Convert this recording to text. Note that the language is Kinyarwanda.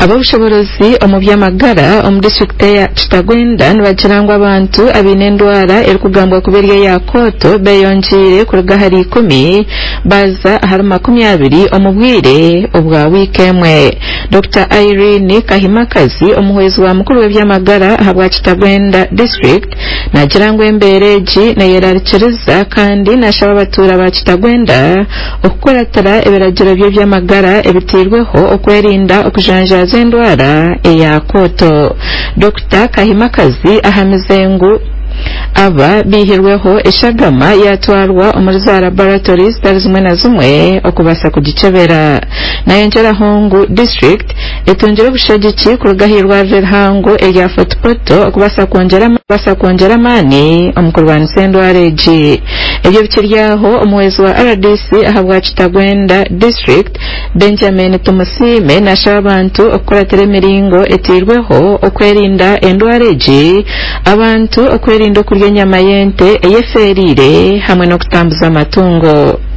ab'obushoborozi omu by'amagara omu disitulikiti ya Kitagwenda nibagirangwa abantu abaine endwara erikugambwa kuba eri eya kooto beeyongiire kuruga hari 10 baza ahari 20 omu bwire obwa wiiki emwe. Dr. Irene Kahimakazi omuhwezi wa mukuru w'eby'amagara ahabwa Kitagwenda District nagirangwa embeera egi neyerarikiriza kandi nashaba abatuura ba Kitagwenda okukuratira ebiragiro by'eby'amagara ebitiirweho okwerinda okujanjaaza endwara eya kooto. Dr. Kahimakazi ahamizengu aba bihirweho eshagama yatwarwa omuri za laboratories zimwe na zimwe okubasa kugicebera. Nayongera Hongu District etungire obushagiki kuruga hirwarire rihango erya Fort Portal okubasa kwongera amaani omu kurwanisa endwara egi. Ebyo bikiryaho omuhwezi wa RDC ahabwa Kitagwenda District Benjamin Tumusime nashaba abantu okukuratira emiringo etirweho okwerinda endwara egi, abantu okwerinda okurya enyama y'ente eyeferiire hamwe n'okutambuza amatungo.